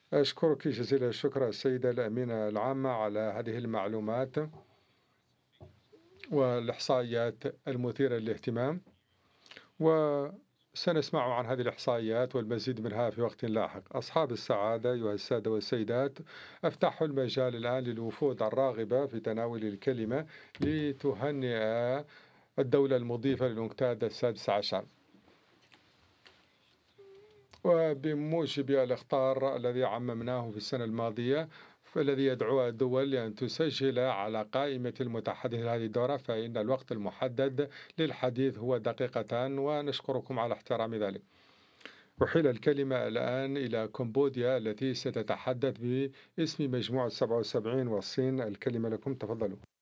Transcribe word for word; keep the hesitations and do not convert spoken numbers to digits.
أشكرك جزيل الشكر السيدة الأمينة العامة على هذه المعلومات والإحصائيات المثيرة للاهتمام، وسنسمع عن هذه الإحصائيات والمزيد منها في وقت لاحق. أصحاب السعادة أيها السادة والسيدات، أفتح المجال الآن للوفود الراغبة في تناول الكلمة لتهنئ الدولة المضيفة للأنكتاد السادس عشر. وبموجب الإخطار الذي عممناه في السنة الماضية، فالذي يدعو الدول لأن تسجل على قائمة المتحدث هذه الدورة، فإن الوقت المحدد للحديث هو دقيقتان، ونشكركم على احترام ذلك. أحيل الكلمة الآن إلى كمبوديا التي ستتحدث باسم مجموعة سبعة وسبعين والصين. الكلمة لكم، تفضلوا.